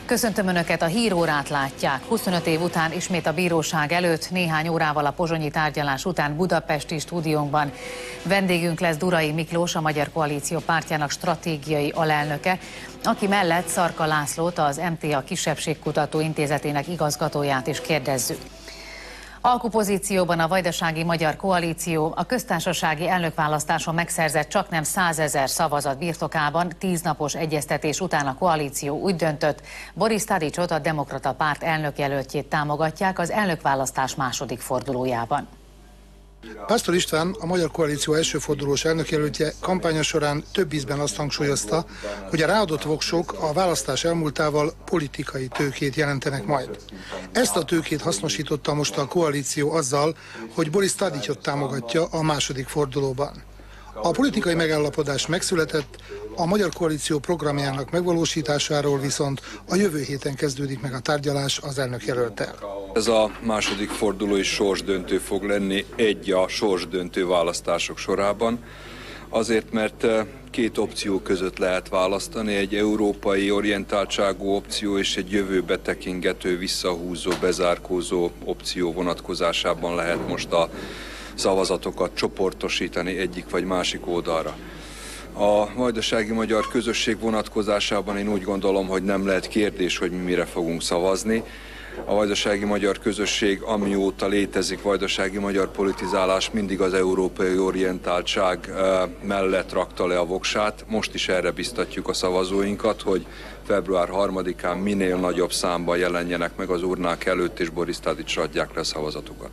Köszöntöm Önöket, a hírórát látják. 25 év után ismét a bíróság előtt, néhány órával a pozsonyi tárgyalás után budapesti stúdiónkban. Vendégünk lesz Durai Miklós, a Magyar Koalíció pártjának stratégiai alelnöke, aki mellett Szarka Lászlót, az MTA Kisebbségkutató Intézetének igazgatóját is kérdezzük. Alkupozícióban a Vajdasági Magyar Koalíció a köztársasági elnökválasztáson megszerzett csaknem 100 000 szavazat birtokában 10 napos egyeztetés után a koalíció úgy döntött, Boris Tadicsot, a Demokrata Párt elnökjelöltjét támogatják az elnökválasztás második fordulójában. Pásztor István, a Magyar Koalíció elsőfordulós elnökjelöltje kampánya során több ízben azt hangsúlyozta, hogy a ráadott voksok a választás elmúltával politikai tőkét jelentenek majd. Ezt a tőkét hasznosította most a koalíció azzal, hogy Boris Tadicsot támogatja a második fordulóban. A politikai megállapodás megszületett, a Magyar Koalíció programjának megvalósításáról viszont a jövő héten kezdődik meg a tárgyalás az elnökjelölttel. Ez a második forduló is sorsdöntő fog lenni a sorsdöntő választások sorában. Azért, mert két opció között lehet választani, egy európai orientáltságú opció és egy jövőbe tekingető, visszahúzó, bezárkózó opció vonatkozásában lehet most a szavazatokat csoportosítani egyik vagy másik oldalra. A vajdasági magyar közösség vonatkozásában én úgy gondolom, hogy nem lehet kérdés, hogy mi mire fogunk szavazni. A vajdasági magyar közösség, amióta létezik vajdasági magyar politizálás, mindig az európai orientáltság mellett rakta le a voksát. Most is erre biztatjuk a szavazóinkat, hogy február 3-án minél nagyobb számban jelenjenek meg az urnák előtt, és Boris Tadicsra adják le a szavazatukat.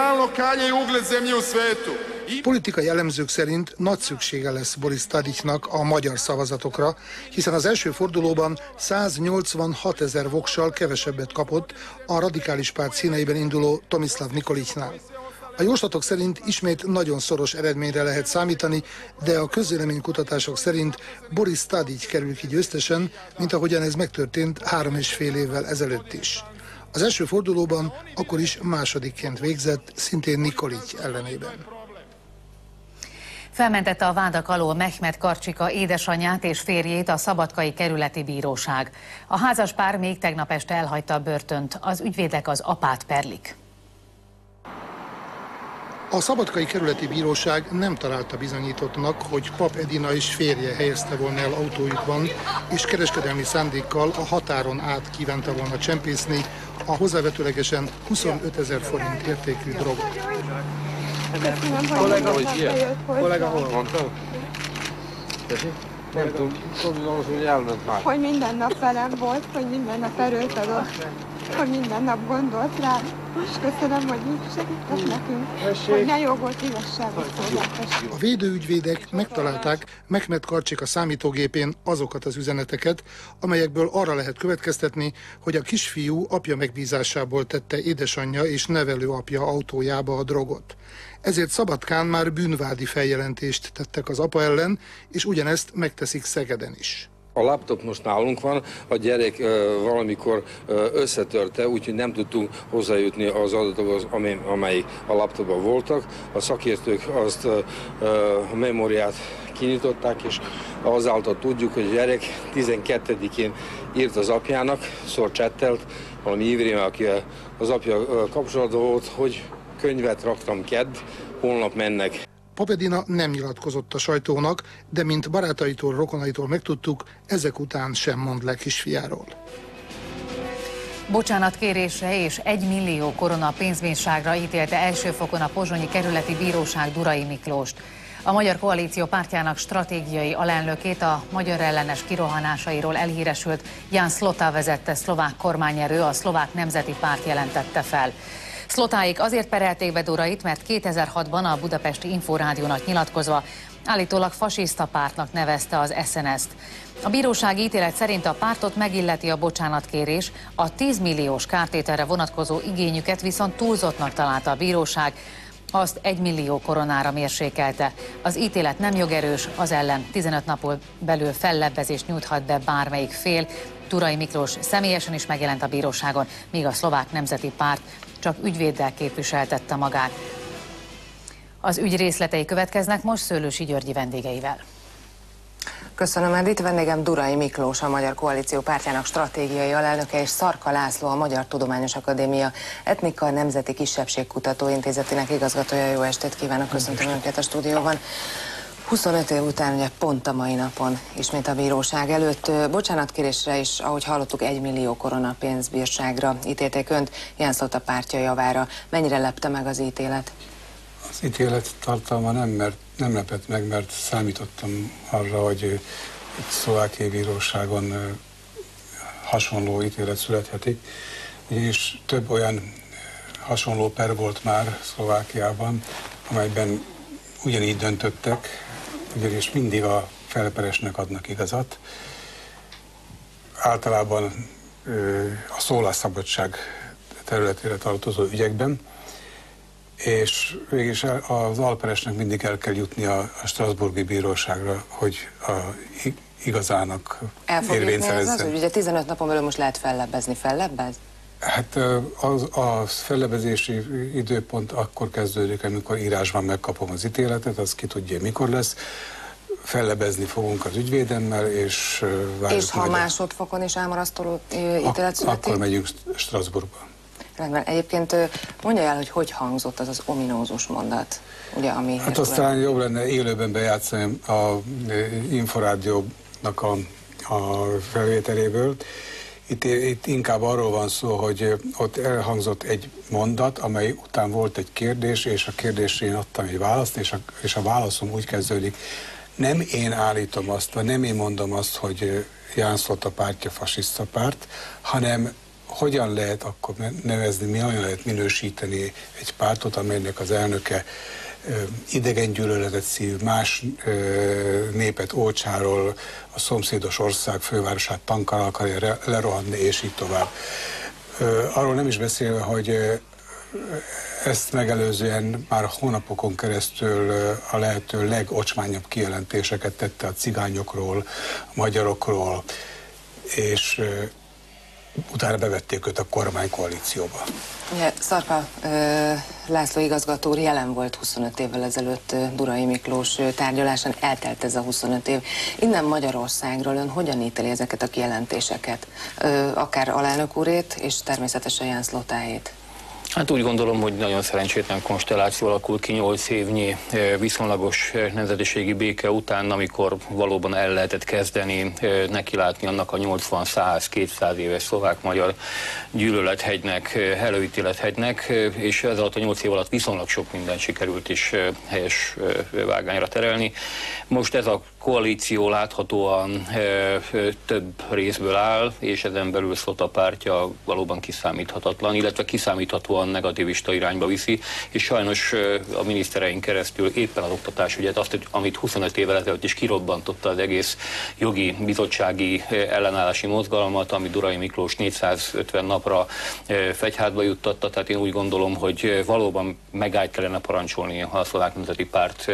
Politikai elemzők szerint nagy szüksége lesz Boris Tadicsnak a magyar szavazatokra, hiszen az első fordulóban 186 000 voksal kevesebbet kapott a radikális párt színeiben induló Tomislav Nikolicsnál. A jóslatok szerint ismét nagyon szoros eredményre lehet számítani, de a közvéleménykutatások szerint Boris Tadics kerül ki győztesen, mint ahogyan ez megtörtént 3,5 évvel ezelőtt is. Az első fordulóban akkor is másodikként végzett, szintén Nikolics ellenében. Felmentette a vádak alól Mehmet Karcsika édesanyját és férjét a Szabadkai Kerületi Bíróság. A házas pár még tegnap este elhagyta a börtönt, az ügyvédek az apát perlik. A Szabadkai Kerületi Bíróság nem találta bizonyítottnak, hogy Pap Edina és férje helyezte volna el autójukban, és kereskedelmi szándékkal a határon át kívánta volna csempészni a hozzávetőlegesen 25 000 forint értékű drogot. Kollega hol van? Nem tudom, hogy elment már. Hogy minden nap velem volt, hogy minden nap erőt adott, hogy minden nap gondolt rá. És köszönöm, hogy így segített nekünk, hogy ne jogolt igazságot szolgáltassuk. A védőügyvédek megtalálták Mehmet Karcsika számítógépén azokat az üzeneteket, amelyekből arra lehet következtetni, hogy a kisfiú apja megbízásából tette édesanyja és nevelőapja autójába a drogot. Ezért Szabadkán már bűnvádi feljelentést tettek az apa ellen, és ugyanezt megteszik Szegeden is. A laptop most nálunk van, a gyerek valamikor összetörte, úgyhogy nem tudtunk hozzájutni az adatokhoz, amelyik a laptopban voltak. A szakértők azt a memóriát kinyitották, és azáltal tudjuk, hogy a gyerek 12-én írt az apjának, csettelt valami ívrémmel, aki az apja kapcsolatban volt, hogy könyvet raktam kedd, holnap mennek. Pap Edina nem nyilatkozott a sajtónak, de mint barátaitól, rokonaitól megtudtuk, ezek után sem mond le kisfiáról. Bocsánatkérésre és 1 millió korona pénzbírságra ítélte elsőfokon a Pozsonyi Kerületi Bíróság Durai Miklóst. A Magyar Koalíció pártjának stratégiai alelnökét a magyar ellenes kirohanásairól elhíresült Jan Slota vezette szlovák kormányerő, a Szlovák Nemzeti Párt jelentette fel. Szlotáik azért perelték be Durait, mert 2006-ban a budapesti Inforádiónak nyilatkozva állítólag fasiszta pártnak nevezte az SNS-t. A bírósági ítélet szerint a pártot megilleti a bocsánatkérés, a 10 milliós kártételre vonatkozó igényüket viszont túlzottnak találta a bíróság, azt 1 millió koronára mérsékelte. Az ítélet nem jogerős, az ellen 15 napon belül fellebbezést nyújthat be bármelyik fél. Durai Miklós személyesen is megjelent a bíróságon, míg a Szlovák Nemzeti Párt csak ügyvéddel képviseltette magát. Az ügy részletei következnek most Szőlősi Györgyi vendégeivel. Köszönöm, Edith. Vendégem Durai Miklós, a Magyar Koalíció Pártjának stratégiai alelnöke, és Szarka László, a Magyar Tudományos Akadémia Etnika Nemzeti Kisebbségkutató Intézetének igazgatója. Jó estét kívánok, köszöntöm Önöket a stúdióban. 25 év után, ugye pont a mai napon ismét a bíróság előtt bocsánatkérésre is, ahogy hallottuk, 1 millió korona pénzbírságra ítélték Önt, János a pártja javára. Mennyire lepte meg az ítélet? Az ítélet tartalma nem lepett meg, mert számítottam arra, hogy itt szlovákiai bíróságon hasonló ítélet születhetik, és több olyan hasonló per volt már Szlovákiában, amelyben ugyanígy döntöttek, ugyanis mindig a felperesnek adnak igazat. Általában a szólásszabadság területére tartozó ügyekben, és végülis az alperesnek mindig el kell jutni a Strasbourgi bíróságra, hogy igazának érvényt szerezzen. Az, ugye 15 napon belül most lehet fellebbezni, fellebbez? Hát a fellebezési időpont akkor kezdődik, amikor írásban megkapom az ítéletet, az ki tudja, mikor lesz. Fellebezni fogunk az ügyvédemmel, és várjuk. És ha másodfokon is elmarasztoló ítélet születik? Akkor megyünk Strasbourgba. Rendben. Egyébként mondja el, hogy hangzott az ominózus mondat, ugye, ami... Hát aztán jobb lenne élőben bejátszani a Inforádiónak a felvételéből. Itt inkább arról van szó, hogy ott elhangzott egy mondat, amely után volt egy kérdés, és a kérdésre én adtam egy választ, és a válaszom úgy kezdődik: nem én állítom azt, vagy nem én mondom azt, hogy János a pártja fasiszta párt, hanem hogyan lehet akkor nevezni, hogyan lehet minősíteni egy pártot, amelynek az elnöke idegen gyűlöletet szív, más népet olcsáról, a szomszédos ország fővárosát tankkal akarja lerohanni, és így tovább. Arról nem is beszélve, hogy ezt megelőzően már hónapokon keresztül a lehető legocsmányabb kijelentéseket tette a cigányokról, a magyarokról, és utána bevették őt a kormánykoalícióba. Ugye, Szarka László igazgató úr jelen volt 25 évvel ezelőtt Durai Miklós tárgyalásán, eltelt ez a 25 év. Innen Magyarországról Ön hogyan ítéli ezeket a kijelentéseket? Akár alelnök úrét, és természetesen János Lotáét. Hát úgy gondolom, hogy nagyon szerencsétlen konstelláció alakult ki 8 évnyi viszonylagos nemzetiségi béke után, amikor valóban el lehetett kezdeni nekilátni annak a 80-100-200 éves szlovák-magyar gyűlölethegynek, előítélethegynek, és ez alatt a 8 év alatt viszonylag sok mindent sikerült is helyes vágányra terelni. Most ez a koalíció láthatóan több részből áll, és ezen belül Szlota pártja valóban kiszámíthatatlan, illetve kiszámíthatóan negativista irányba viszi, és sajnos a minisztereink keresztül éppen az oktatásügyet, azt, amit 25 évvel ezelőtt is kirobbantotta az egész jogi bizottsági ellenállási mozgalmat, ami Durai Miklós 450 napra fegyházba juttatta, tehát én úgy gondolom, hogy valóban megállt kellene parancsolni a Szlovák Nemzeti Párt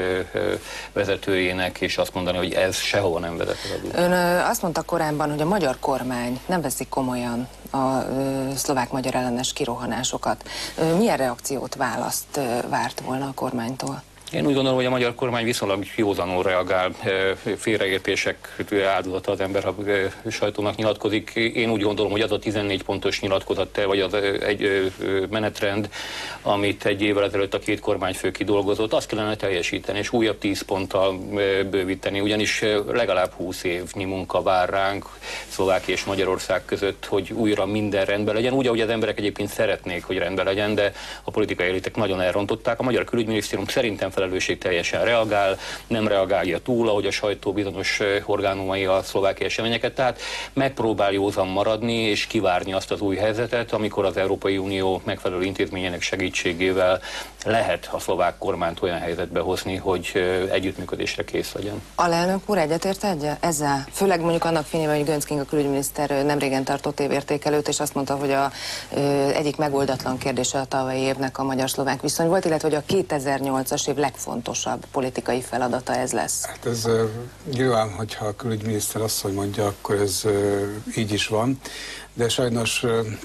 vezetőjének, és azt mondani, hogy ez sehova nem vezet. Ön azt mondta korábban, hogy a magyar kormány nem veszi komolyan a szlovák-magyar ellenes kirohanásokat. Milyen reakciót, választ várt volna a kormánytól? Én úgy gondolom, hogy a magyar kormány viszonylag józanul reagál, félreértések áldozata az ember, ha sajtónak nyilatkozik. Én úgy gondolom, hogy az a 14 pontos nyilatkozat, vagy az egy menetrend, amit egy évvel ezelőtt a két kormányfő kidolgozott, azt kellene teljesíteni, és újabb 10 ponttal bővíteni, ugyanis legalább 20 évnyi munka vár ránk Szlovákia és Magyarország között, hogy újra minden rendben legyen, úgy, ahogy az emberek egyébként szeretnék, hogy rendben legyen, de a politikai elitek nagyon elrontották. A magyar külügyminisztérium szerintem felelősségteljesen reagál, nem reagálja túl, ahogy a sajtó bizonyos orgánumai a szlovákiai eseményeket, tehát megpróbál józan maradni és kivárni azt az új helyzetet, amikor az Európai Unió megfelelő intézményének segítségével lehet a szlovák kormányt olyan helyzetbe hozni, hogy együttműködésre kész legyen. Alelnök úr egyetért ezzel? Főleg mondjuk annak fényében, hogy Göncz Kinga külügyminiszter nemrégen tartott évértékelőt, és azt mondta, hogy egyik megoldatlan kérdése a tavalyi évnek a magyar-szlovák viszony volt, illetve hogy a 2008-as év legfontosabb politikai feladata ez lesz. Hát ez nyilván, hogyha a külügyminiszter asszony mondja, akkor ez így is van, de sajnos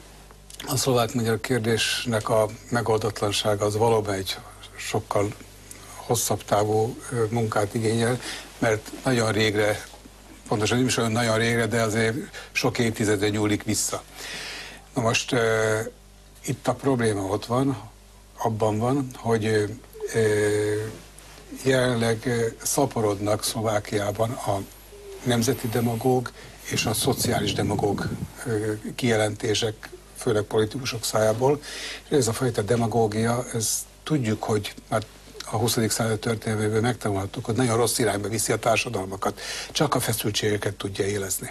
a szlovák-magyar kérdésnek a megoldatlansága az valóban egy sokkal hosszabb távú munkát igényel, mert nagyon régre pontosan nem is olyan nagyon régre, de azért sok évtizedre nyúlik vissza. Na most itt a probléma ott van, abban van, hogy jelenleg szaporodnak Szlovákiában a nemzeti demagóg és a szociális demagóg kijelentések, főleg politikusok szájából. És ez a fajta demagógia, ez tudjuk, hogy már a 20. század történelmében megtanulhattuk, hogy nagyon rossz irányba viszi a társadalmakat, csak a feszültségeket tudja élezni.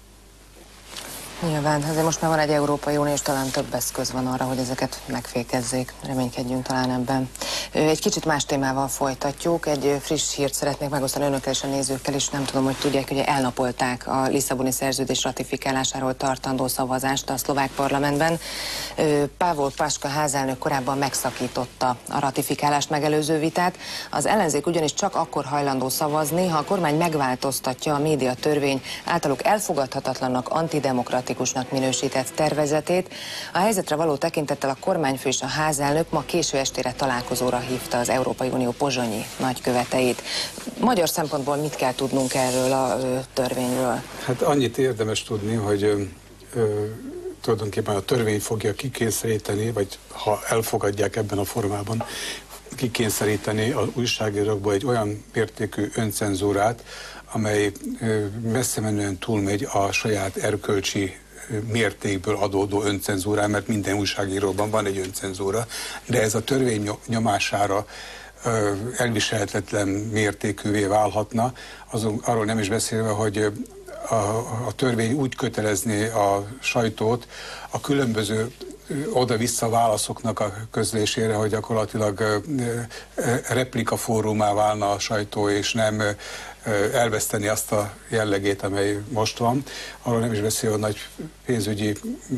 Nyilván, azért most már van egy Európai Unió, és talán több eszköz van arra, hogy ezeket megfékezzék. Reménykedjünk talán ebben. Egy kicsit más témával folytatjuk. Egy friss hírt szeretnék megosztani önökkel és a nézőkkel is. Nem tudom, hogy tudják, hogy elnapolták a Lisszaboni szerződés ratifikálásáról tartandó szavazást a szlovák parlamentben. Pavol Paška házelnök korábban megszakította a ratifikálást megelőző vitát. Az ellenzék ugyanis csak akkor hajlandó szavazni, ha a kormány megváltoztatja a médiatörvény általuk elfogadhatatlannak, antidemokratikusnak minősített tervezetét. A helyzetre való tekintettel a kormányfő és a házelnök ma késő estére találkozóra hívta az Európai Unió pozsonyi nagyköveteit. Magyar szempontból mit kell tudnunk erről a törvényről? Hát annyit érdemes tudni, hogy tulajdonképpen a törvény fogja kikényszeríteni, vagy ha elfogadják ebben a formában, kikényszeríteni az újságírókból egy olyan mértékű öncenzúrát, amely messze menően túlmegy a saját erkölcsi mértékből adódó öncenzúrán, mert minden újságíróban van egy öncenzúra, de ez a törvény nyomására elviselhetetlen mértékűvé válhatna, arról nem is beszélve, hogy a törvény úgy kötelezné a sajtót a különböző oda-vissza válaszoknak a közlésére, hogy gyakorlatilag replika fórumá válna a sajtó, és nem elveszteni azt a jellegét, amely most van. Arról nem is beszél, hogy nagy pénzügyi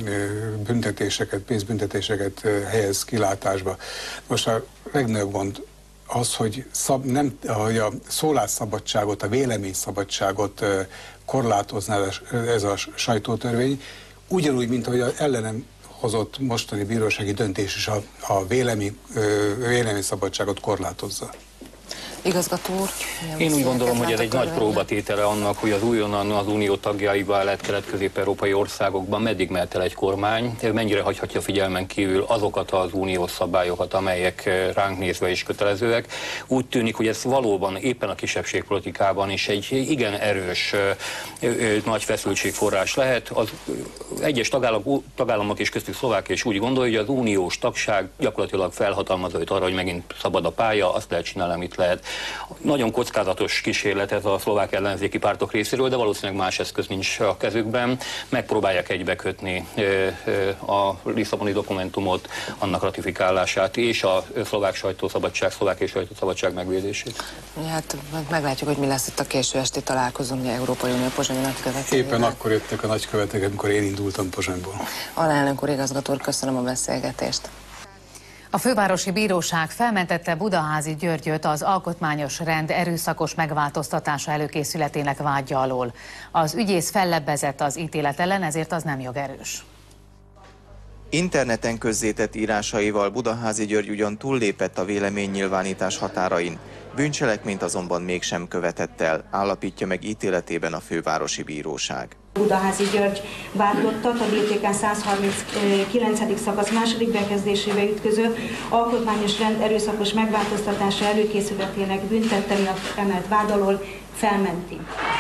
pénzbüntetéseket helyez kilátásba. Most a legnagyobb gond az, hogy a szólásszabadságot, a véleményszabadságot korlátozná ez a sajtótörvény, ugyanúgy, mint ahogy az ellenem hozott mostani bírósági döntés is a véleményszabadságot korlátozza. Igazgató úr? Én úgy gondolom, hogy ez egy nagy próbatétele annak, hogy az újonnan az unió tagjaival lett kelet-közép-európai országokban meddig mehet el egy kormány, mennyire hagyhatja figyelmen kívül azokat az uniós szabályokat, amelyek ránk nézve is kötelezőek. Úgy tűnik, hogy ez valóban éppen a kisebbségpolitikában is egy igen erős nagy feszültségforrás lehet. Az egyes tagállamok és köztük Szlovákia is úgy gondolja, hogy az uniós tagság gyakorlatilag felhatalmazza őt arra, hogy megint szabad a pálya, azt lehet csinálni, amit lehet. Nagyon kockázatos kísérlet ez a szlovák ellenzéki pártok részéről, de valószínűleg más eszköz nincs a kezükben. Megpróbálják egybekötni a Lisszaboni dokumentumot, annak ratifikálását és a szlovák sajtószabadság, szlovákiai sajtószabadság megvédését. Hát meglátjuk, hogy mi lesz itt a késő esti találkozón, ugye Európai Unió pozsonyi nagykövetei. Éppen akkor jöttek a nagykövetek, amikor én indultam Pozsonyból. Alelnök úr, igazgató úr, köszönöm a beszélgetést. A fővárosi bíróság felmentette Budaházy Györgyöt az alkotmányos rend erőszakos megváltoztatása előkészületének vádja alól. Az ügyész fellebbezett az ítélet ellen, ezért az nem jogerős. Interneten közzétett írásaival Budaházy György ugyan túllépett a véleménynyilvánítás határain, bűncselekményt azonban mégsem követett el, állapítja meg ítéletében a fővárosi bíróság. Budaházy György vádlottat a BTK 139. szakasz második bekezdésébe ütköző alkotmányos rend erőszakos megváltoztatása előkészületének büntette miatt emelt vád alól felmenti.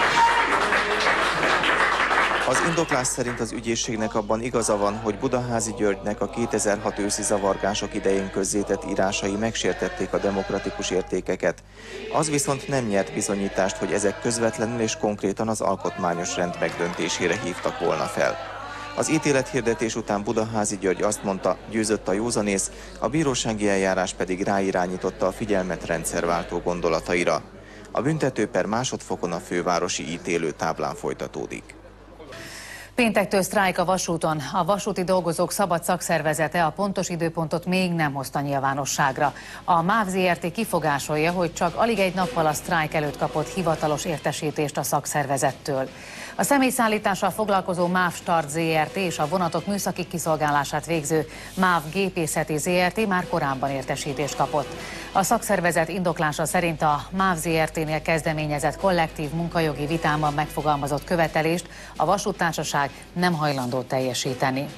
Az indoklás szerint az ügyészségnek abban igaza van, hogy Budaházy Györgynek a 2006 őszi zavargások idején közzétett írásai megsértették a demokratikus értékeket. Az viszont nem nyert bizonyítást, hogy ezek közvetlenül és konkrétan az alkotmányos rend megdöntésére hívtak volna fel. Az ítélethirdetés után Budaházy György azt mondta, győzött a józanész, a bírósági eljárás pedig ráirányította a figyelmet rendszerváltó gondolataira. A büntetőper másodfokon a fővárosi ítélőtáblán folytatódik. Péntektől sztrájk a vasúton. A vasúti dolgozók szabad szakszervezete a pontos időpontot még nem hozta nyilvánosságra. A MÁV Zrt. Kifogásolja, hogy csak alig egy nappal a sztrájk előtt kapott hivatalos értesítést a szakszervezettől. A személyszállítással foglalkozó MÁV Start Zrt. És a vonatok műszaki kiszolgálását végző MÁV Gépészeti Zrt. már korábban értesítést kapott. A szakszervezet indoklása szerint a MÁV Zrt.-nél kezdeményezett kollektív munkajogi vitában megfogalmazott követelést a vasúttársaság nem hajlandó teljesíteni.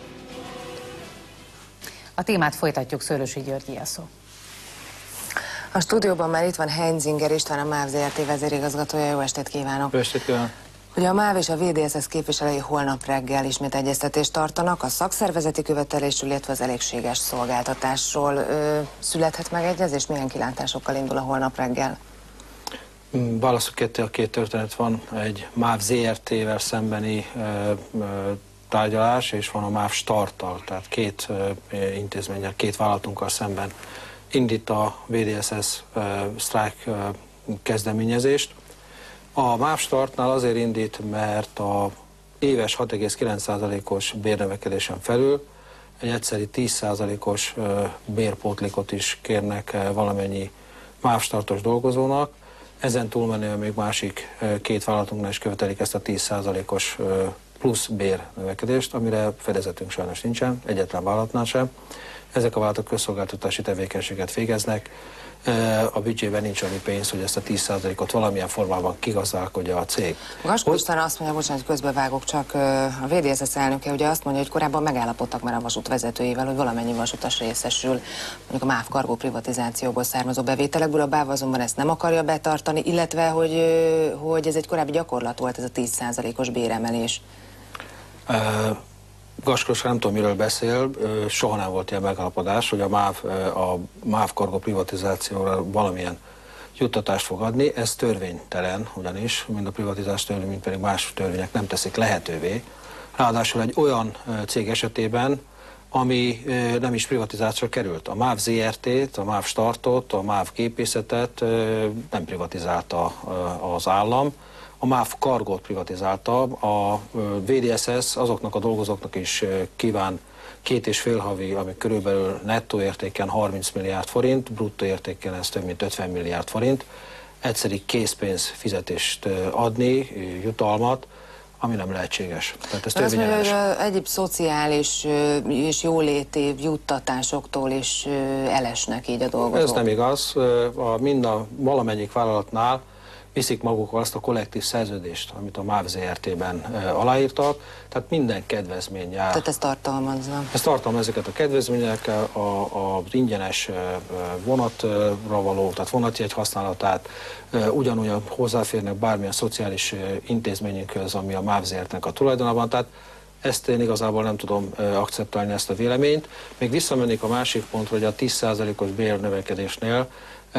A témát folytatjuk, Szőlősi Györgyi a szó. A stúdióban már itt van Heinzinger István, a MÁV Zrt. Vezérigazgatója. Jó estét kívánok! Jó estét kívánok! Ugye a MÁV és a VDSS képviselői holnap reggel ismét egyeztetést tartanak a szakszervezeti követelésről, illetve az elégséges szolgáltatásról. Születhet megegyezés? Milyen kilátásokkal indul a holnap reggel? Válaszok ketté, a két történet van. Egy MÁV Zrt.-vel szembeni tárgyalás, és van a MÁV Starttal, tehát két intézménnyel, két vállalatunkkal szemben indít a VDSS sztrájk kezdeményezést. A MÁV Startnál azért indít, mert a éves 6,9%-os bérnövekedésen felül egy egyszeri 10%-os bérpótlékot is kérnek valamennyi MÁV Startos dolgozónak. Ezen túlmenően még másik két vállalatunknál is követelik ezt a 10%-os plusz bérnövekedést, amire fedezetünk sajnos nincsen, egyetlen vállalatnál sem. Ezek a vállalatok közszolgáltatási tevékenységet végeznek. A büdzsében nincs annyi pénz, hogy ezt a 10%-ot valamilyen formában kigazdálkodja a cég. Gaskó István azt mondja, bocsánat, közbevágok, csak a VDSS elnöke ugye azt mondja, hogy korábban megállapodtak már a vasút vezetőivel, hogy valamennyi vasutas részesül mondjuk a MÁV Cargo privatizációból származó bevételekből, a BÁV azonban ezt nem akarja betartani, illetve hogy ez egy korábbi gyakorlat volt, ez a 10%-os béremelés. Gaskos, nem tudom, miről beszél, soha nem volt ilyen megállapodás, hogy a MÁV Cargo privatizációra valamilyen juttatást fog adni. Ez törvénytelen, ugyanis mind a privatizás törvény, mind pedig más törvények nem teszik lehetővé. Ráadásul egy olyan cég esetében, ami nem is privatizációra került. A MÁV Zrt.-t, a MÁV Startot, a MÁV Gépészetet nem privatizálta az állam, a MÁV Cargót privatizálta, a VDSS azoknak a dolgozóknak is kíván 2,5 havi, ami körülbelül nettó értéken 30 milliárd forint, bruttó értéken ez több mint 50 milliárd forint, egyszeri készpénz fizetést adni, jutalmat, ami nem lehetséges. Tehát ez azt mondja, hogy egyéb szociális és jóléti juttatásoktól is elesnek így a dolgozók. Ez nem igaz. Valamennyik vállalatnál viszik magukkal azt a kollektív szerződést, amit a MÁV Zrt.-ben aláírtak, tehát minden kedvezmény jár. Tehát ez tartalmazza? Ez tartalmaz ezeket a kedvezményekkel, az ingyenes vonatra való, tehát vonatjegy használatát, ugyanúgy hozzáférnek bármilyen szociális intézményünkhöz, ami a MÁV Zrt.-nek a tulajdonában, tehát ezt én igazából nem tudom akceptálni, ezt a véleményt. Még visszamennék a másik pontra, hogy a 10%-os bérnövekedésnél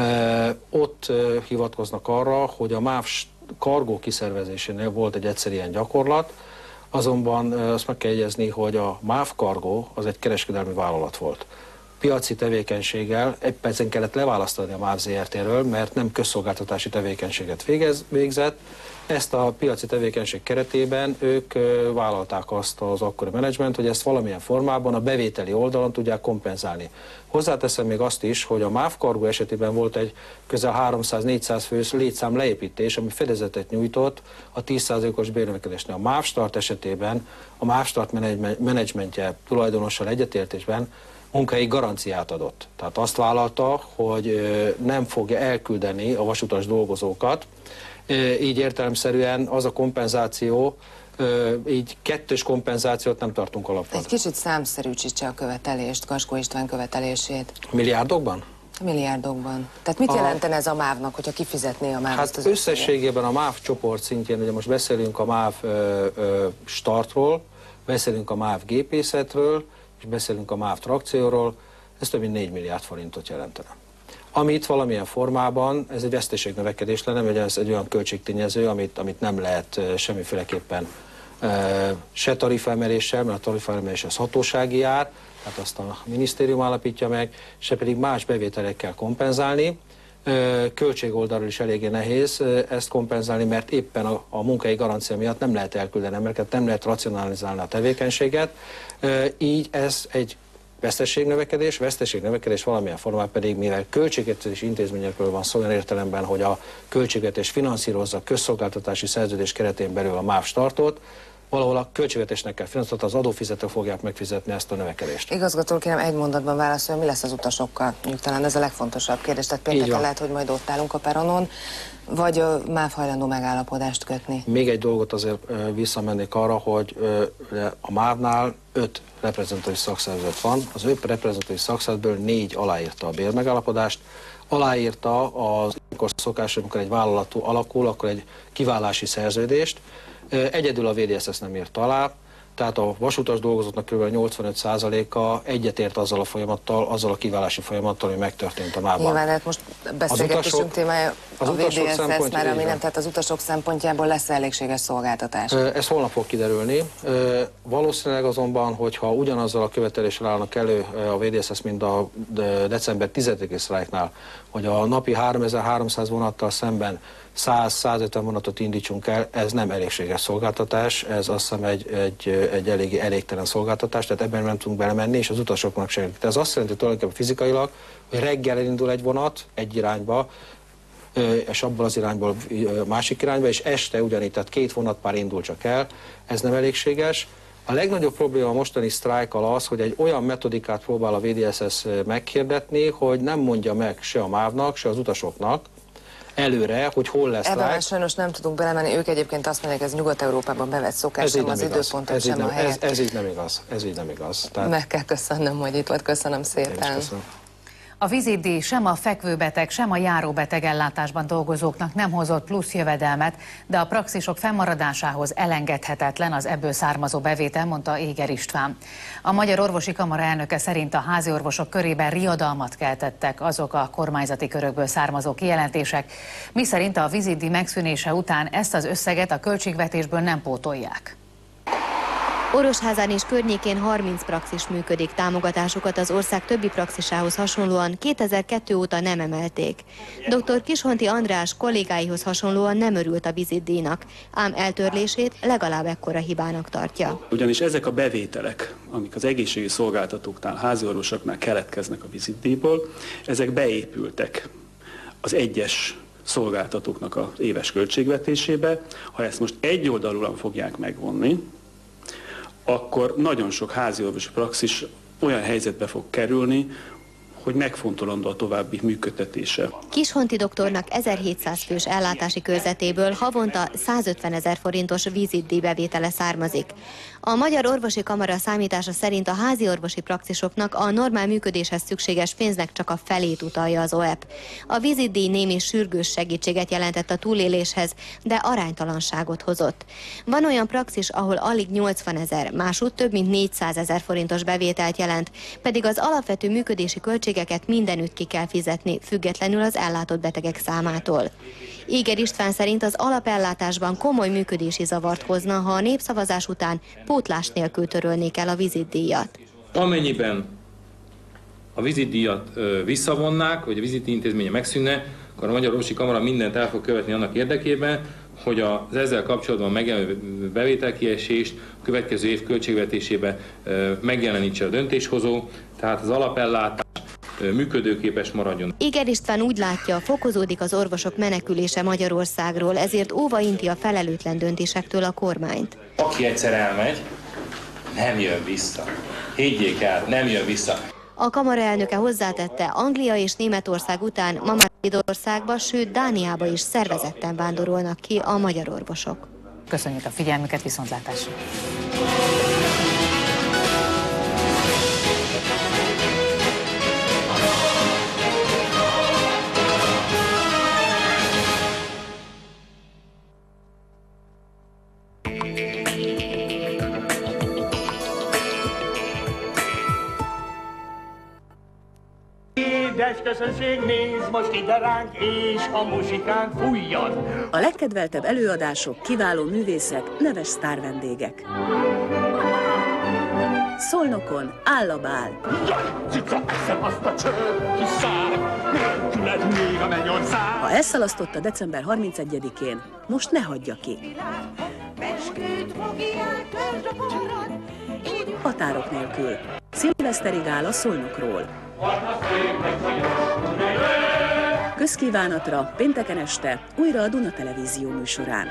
ott hivatkoznak arra, hogy a MÁV Cargo kiszervezésénél volt egy egyszerű ilyen gyakorlat, azonban azt meg kell jegyezni, hogy a MÁV Cargo az egy kereskedelmi vállalat volt. Piaci tevékenységgel ezen kellett leválasztani a MÁV Zrt.-ről, mert nem közszolgáltatási tevékenységet végzett. Ezt a piaci tevékenység keretében ők vállalták azt az akkori menedzsment, hogy ezt valamilyen formában a bevételi oldalon tudják kompenzálni. Hozzáteszem még azt is, hogy a MÁV Cargo esetében volt egy közel 300-400 fős létszám leépítés, ami fedezetet nyújtott a 10%-os bérnövekedésnél. A MÁV Start esetében a MÁV Start menedzsmentje tulajdonossal egyetértésben munkahelyi garanciát adott. Tehát azt vállalta, hogy nem fogja elküldeni a vasutas dolgozókat, így értelemszerűen az a kompenzáció, így kettős kompenzációt nem tartunk alapvetően. Egy kicsit számszerűsítse a követelést, Gaskó István követelését. Milliárdokban? Milliárdokban. Tehát mit jelentene ez a MÁV-nak, hogyha kifizetné a MÁV? Hát összességében a MÁV csoport szintjén, ugye most beszélünk a MÁV Startról, beszélünk a MÁV Gépészetről, és beszélünk a MÁV Trakcióról, ez több mint 4 milliárd forintot jelentene. Amit valamilyen formában, ez egy veszteségnövekedés lenne, vagy ez egy olyan költségtényező, amit nem lehet semmiféleképpen se tarifaemeléssel, mert a tarifaemelés az hatósági jár, tehát azt a minisztérium állapítja meg, se pedig más bevételekkel kompenzálni. költségoldalról is eléggé nehéz ezt kompenzálni, mert éppen a munkai garancia miatt nem lehet elküldeni embereket, nem lehet racionalizálni a tevékenységet, így ez egy veszteségnövekedés valamilyen formában pedig, mivel költségvetési intézményekről van szó olyan értelemben, hogy a költségvetés finanszírozza a közszolgáltatási szerződés keretén belül a MÁV startot, valahol a költségvetésnek kell finanszírozni, az adófizetők fogják megfizetni ezt a növekedést. Igazgató, kérem, egy mondatban válaszoljon, mi lesz az utasokkal? Talán ez a legfontosabb kérdés, tehát pénteken lehet, hogy majd ott állunk a peronon, vagy MÁV hajlandó megállapodást kötni? Még egy dolgot azért visszamennék arra, hogy a MÁV-nál 5 reprezentatív szakszervezet van, az 5 reprezentatív szakszervezetből 4 aláírta a bérmegállapodást, aláírta az szokás, amikor egy vállalat alakul, akkor egy kiválási szerződést. Egyedül a VDSZ nem írt alá, tehát a vasutas dolgozóknak kb. 85%-a egyetért azzal a folyamattal, azzal a kiválási folyamattal, ami megtörtént a MÁV-ban. Nyilván, hát most beszélgetésünk témája a VDSZ, már ami nem, tehát az utasok szempontjából lesz elégséges szolgáltatás. Ez holnap fog kiderülni. Valószínűleg azonban, hogyha ugyanazzal a követeléssel állnak elő a VDSZ, mint a december 10-i sztrájknál, hogy a napi 3300 vonattal szemben 100-150 vonatot indítsunk el, ez nem elégséges szolgáltatás, ez azt hiszem egy eléggé elégtelen szolgáltatás, tehát ebben nem tudunk belemenni, és az utasoknak sem. Tehát ez azt jelenti tulajdonképpen fizikailag, hogy reggel elindul egy vonat egy irányba, és abból az irányból másik irányba, és este ugyanígy, tehát 2 vonatpár indul csak el, ez nem elégséges. A legnagyobb probléma a mostani sztrájkkal az, hogy egy olyan metodikát próbál a VDSZ meghirdetni, hogy nem mondja meg se a MÁV-nak, se az utasoknak előre, hogy hol lesz sztrájk. Ebben sajnos nem tudunk belemenni, ők egyébként azt mondják, ez Nyugat-Európában bevett szokás, sem az időpontot, sem a helyet. Ez így nem igaz, ez így nem igaz. Tehát... Meg kell köszönnöm, hogy itt volt, köszönöm szépen. Köszönöm. A vízidíj sem a fekvőbeteg, sem a járóbeteg ellátásban dolgozóknak nem hozott plusz jövedelmet, de a praxisok fennmaradásához elengedhetetlen az ebből származó bevétel, mondta Éger István. A Magyar Orvosi Kamara elnöke szerint a háziorvosok körében riadalmat keltettek azok a kormányzati körökből származó kijelentések, miszerint a vízidíj megszűnése után ezt az összeget a költségvetésből nem pótolják. Orosházán és környékén 30 praxis működik, támogatásukat az ország többi praxisához hasonlóan 2002 óta nem emelték. Dr. Kishonti András kollégáihoz hasonlóan nem örült a vízidíjnak, ám eltörlését legalább ekkora hibának tartja. Ugyanis ezek a bevételek, amik az egészségügyi szolgáltatóknál, háziorvosoknál keletkeznek a vízidíjból, ezek beépültek az egyes szolgáltatóknak az éves költségvetésébe. Ha ezt most egyoldalúan fogják megvonni, akkor nagyon sok háziorvosi praxis olyan helyzetbe fog kerülni, hogy megfontolandó a további működtetése. Kishonti doktornak 1700 fős ellátási körzetéből havonta 150 000 forintos vízidíj bevétele származik. A Magyar Orvosi Kamara számítása szerint a háziorvosi praxisoknak a normál működéshez szükséges pénznek csak a felét utalja az OEP. A vízidíj némi sürgős segítséget jelentett a túléléshez, de aránytalanságot hozott. Van olyan praxis, ahol alig 80 000, másút több mint 400 000 forintos bevételt jelent, pedig az alapvető működési költségeket mindenütt ki kell fizetni, függetlenül az ellátott betegek számától. Éger István szerint az alapellátásban komoly működési zavart hozna, ha a népszavazás után pótlás nélkül törölnék el a vízidíjat. Amennyiben a vízidíjat visszavonnák, vagy a vízidíj intézménye megszűnne, akkor a Magyar Orvosi Kamara mindent el fog követni annak érdekében, hogy az ezzel kapcsolatban megjelenő bevételkiesést a következő év költségvetésében megjelenítse a döntéshozó, tehát az alapellátás működőképes maradjon. Éger István úgy látja, fokozódik az orvosok menekülése Magyarországról, ezért óva inti a felelőtlen döntésektől a kormányt. Aki egyszer elmegy, nem jön vissza. Higgyék el, nem jön vissza. A kamara elnöke hozzátette, Anglia és Németország után ma már Svédországba, sőt Dániába is szervezetten vándorolnak ki a magyar orvosok. Köszönjük a figyelmüket, viszontlátásra! Édes közönség, nézd most ide ránk, és a muzsikánk fújjon! A legkedveltebb előadások, kiváló művészek, neves sztárvendégek. Szolnokon áll a bál. Jaj, cica, eszem azt a csőd, kis szár, nélküled még a mennyország. Ha elszalasztotta december 31-én, most ne hagyja ki. Határok nélkül. Szilveszteri gála Szolnokról. Közkívánatra pénteken este újra a Duna Televízió műsorán.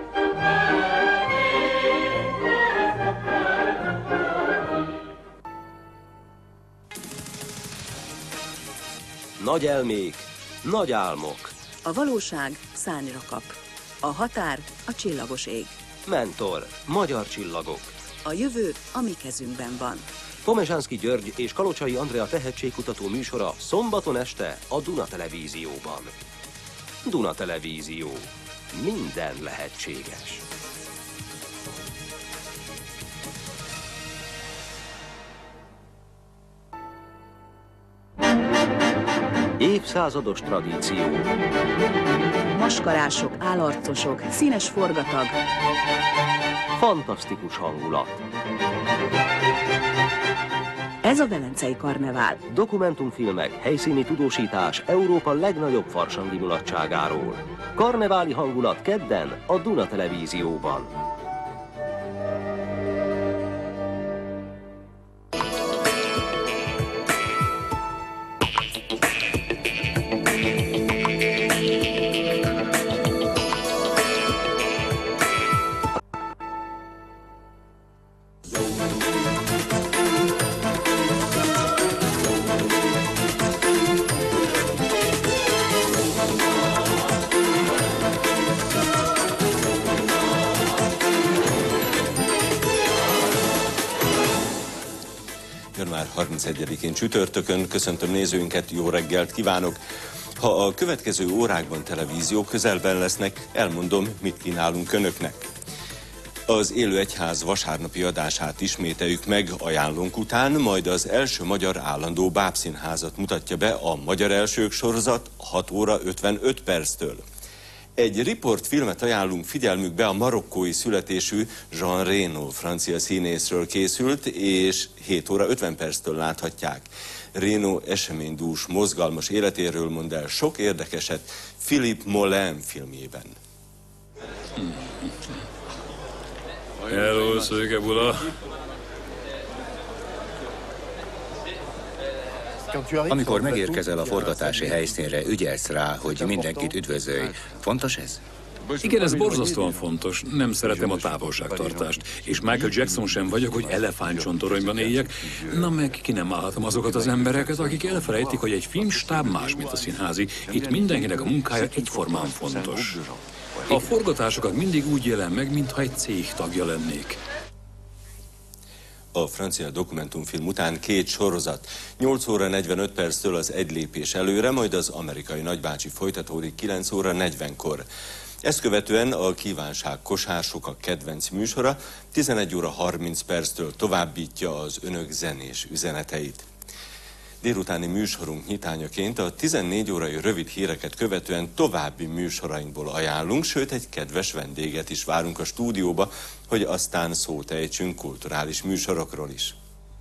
Nagy elmék, nagy álmok. A valóság szárnyra kap. A határ a csillagos ég. Mentor, magyar csillagok. A jövő a mi kezünkben van. Pomezsánszky György és Kalocsai Andrea tehetségkutató műsora szombaton este a Duna Televízióban. Duna Televízió. Minden lehetséges. Évszázados tradíció. Maskarások, állarcosok, színes forgatag. Fantasztikus hangulat. Ez a Velencei Karnevál. Dokumentumfilmek, helyszíni tudósítás Európa legnagyobb farsangi mulatságáról. Karneváli hangulat kedden a Duna Televízióban. Január 31-én csütörtökön köszöntöm nézőinket, jó reggelt kívánok! Ha a következő órákban televízió közelben lesznek, elmondom, mit kínálunk önöknek. Az Élő Egyház vasárnapi adását ismételjük meg ajánlónk után, majd az első magyar állandó bábszínházat mutatja be a Magyar Elsők sorozat 6 óra 55 perctől. Egy riportfilmet ajánlunk figyelmükbe, a marokkói születésű Jean Reno francia színészről készült, és 7 óra 50 perctől láthatják. Reno eseménydús, mozgalmas életéről mond el sok érdekeset Philippe Mollin filmjében. Hello, Szőke Bula! Amikor megérkezel a forgatási helyszínre, ügyelsz rá, hogy mindenkit üdvözölj. Fontos ez? Igen, ez borzasztóan fontos. Nem szeretem a távolságtartást. És Michael Jackson sem vagyok, hogy elefántcsontoronyban éljek. Na meg ki nem állhatom azokat az embereket, akik elfelejtik, hogy egy filmstáb más, mint a színházi. Itt mindenkinek a munkája egyformán fontos. A forgatásokat mindig úgy jelen meg, mintha egy cég tagja lennék. A francia dokumentumfilm után 2 sorozat. 8 óra 45 perctől az Egy lépés előre, majd az Amerikai nagybácsi folytatódik 9 óra 40-kor. Ezt követően a Kívánság kosások a kedvenc műsora 11 óra 30 perctől továbbítja az önök zenés üzeneteit. Délutáni műsorunk nyitányaként a 14 órai rövid híreket követően további műsorainkból ajánlunk, sőt egy kedves vendéget is várunk a stúdióba, hogy aztán szót ejtsünk kulturális műsorokról is.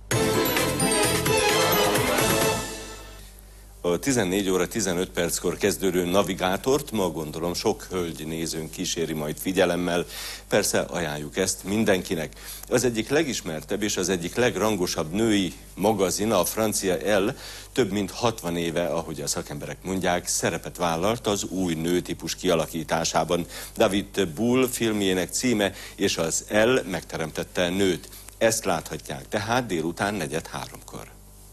A 14 óra 15 perckor kezdődő Navigátort ma gondolom sok hölgy nézőnk kíséri majd figyelemmel. Persze ajánljuk ezt mindenkinek. Az egyik legismertebb és az egyik legrangosabb női magazin, a francia Elle, több mint 60 éve, ahogy a szakemberek mondják, szerepet vállalt az új nőtípus kialakításában. David Bull filmjének címe, és az Elle megteremtette nőt. Ezt láthatják tehát délután 4:03-kor.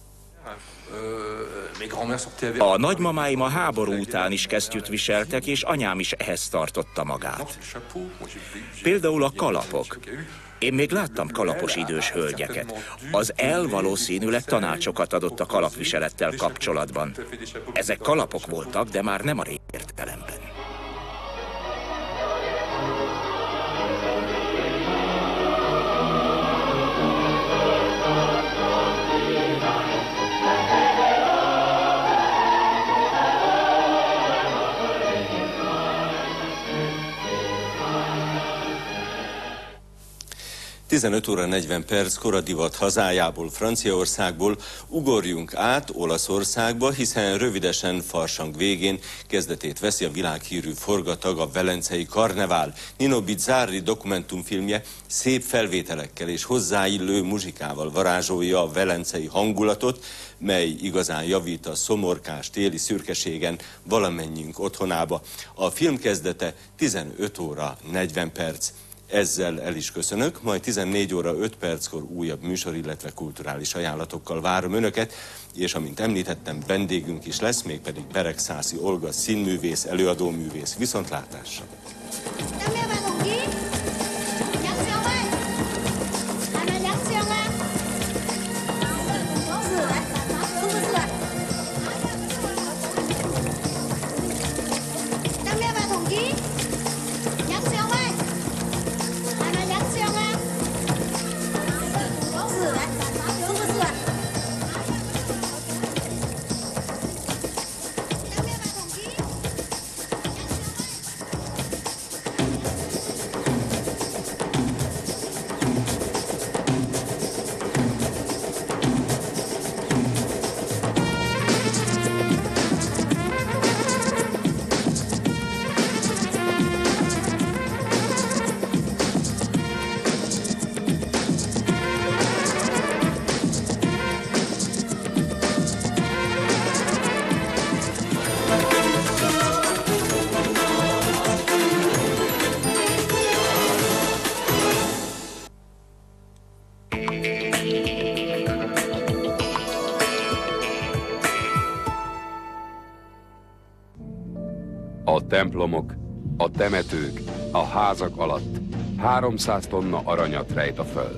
A nagymamáim a háború után is kesztyűt viseltek, és anyám is ehhez tartotta magát. Például a kalapok. Én még láttam kalapos idős hölgyeket. Az Elle valószínűleg tanácsokat adott a kalapviselettel kapcsolatban. Ezek kalapok voltak, de már nem a régi értelemben. 15 óra 40 perckor a divat hazájából, Franciaországból ugorjunk át Olaszországba, hiszen rövidesen farsang végén kezdetét veszi a világhírű forgatag, a Velencei Karnevál. Nino Bizzarri dokumentumfilmje szép felvételekkel és hozzáillő muzsikával varázsolja a velencei hangulatot, mely igazán javít a szomorkás téli szürkeségen valamennyünk otthonába. A film kezdete 15 óra 40 perc. Ezzel el is köszönök, majd 14 óra 5 perckor újabb műsor, illetve kulturális ajánlatokkal várom Önöket, és amint említettem, vendégünk is lesz, mégpedig Beregszászi Olga színművész, előadóművész. Viszontlátásra! A templomok, a temetők, a házak alatt 300 tonna aranyat rejt a föld.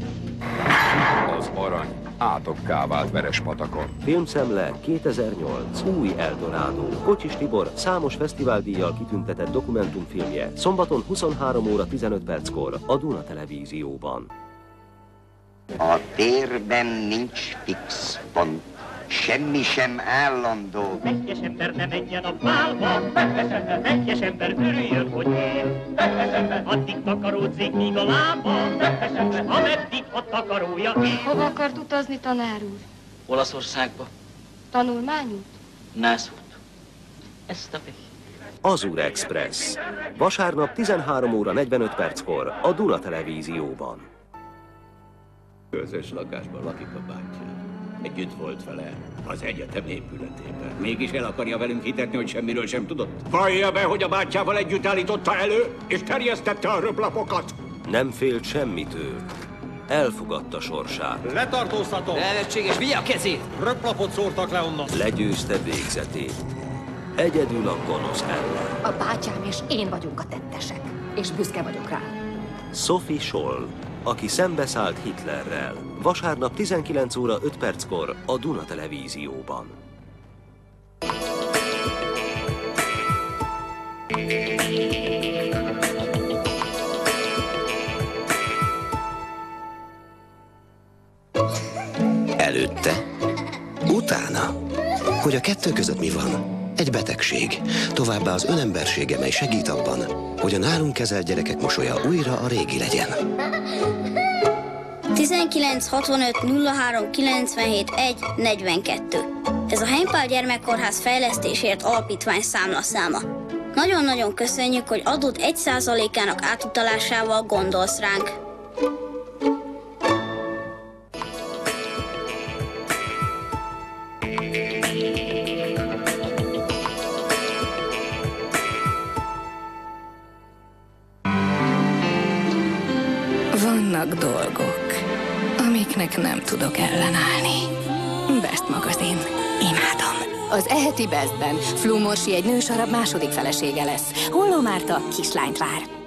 Az arany átokká vált Verespatakon. Filmszemle 2008. Új Eldorádó. Kocsis Tibor számos fesztiváldíjjal kitüntetett dokumentumfilmje szombaton 23 óra 15 perckor a Duna Televízióban. A térben nincs fix pont. Semmi sem állandó. Egyes ember ne menjen a bálba, egyes ember örüljön, hogy él. Addig takaródzik, míg a lába, ameddig a takarója él. Hova akart utazni, tanár úr? Olaszországba. Tanulmányút? Nászút. Ezt a pek. Azur Express. Vasárnap 13 óra 45 perckor a Duna Televízióban. Közös lakásban lakik a bátyja. Együtt volt vele az egyetem épületében. Mégis el akarja velünk hitetni, hogy semmiről sem tudott. Vallja be, hogy a bátyjával együtt állította elő, és terjesztette a röplapokat. Nem félt semmitől. Elfogadta sorsát. Letartóztatom! Nevetséges, vigye a kezét! Röplapot szórtak le onnan. Legyőzte végzetét. Egyedül a gonosz ellen. A bátyám és én vagyunk a tettesek, és büszke vagyok rá. Sophie Scholl, aki szembeszállt Hitlerrel. Vasárnap 19 óra 5 perckor a Duna Televízióban. Előtte, utána. Hogy a kettő között mi van? Egy betegség. Továbbá az önembersége, mely segít abban, hogy a nálunk kezelt gyerekek mosolya újra a régi legyen. 19 65 03 97 1 42. Ez a Heimpál Gyermekkórház Fejlesztésért Alapítvány számlaszáma. Nagyon-nagyon köszönjük, hogy adód 1%-ának átutalásával gondolsz ránk. Vannak dolgok, amiknek nem tudok ellenállni. Best magazin. Imádom. Az eheti Bestben Flú Morsi egy nősarab második felesége lesz. Holló Márta kislányt vár.